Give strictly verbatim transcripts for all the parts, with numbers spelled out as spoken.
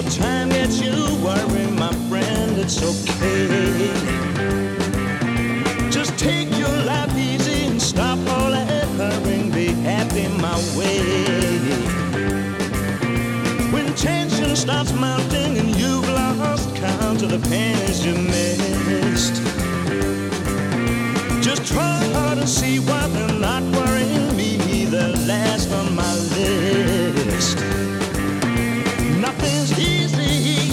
time gets you worrying, my friend, it's okay. Just take your life easy and stop all that hurrying. Be happy my way. When tension starts mounting and you've lost count of the pennies you missed, just try hard and see why they're not worrying me. They're last on my list. Nothing's easy.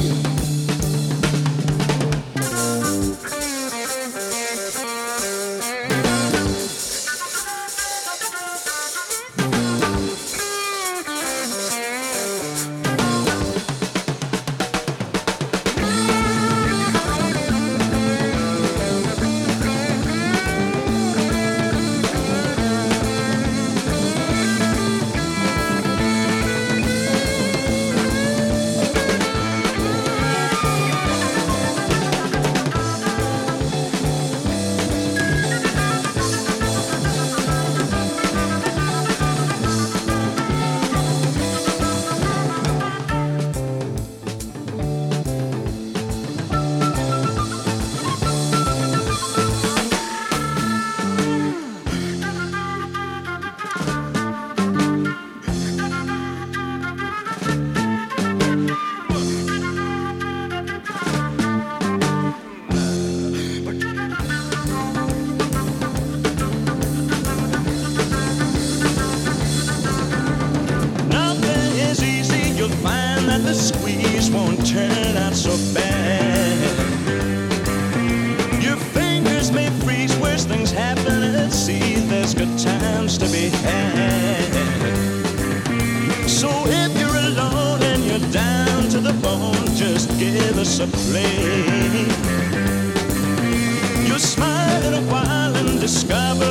The squeeze won't turn out so bad. Your fingers may freeze, worse things happen at sea. There's good times to be had. So if you're alone and you're down to the bone, just give us a play. You'll smile in a while and discover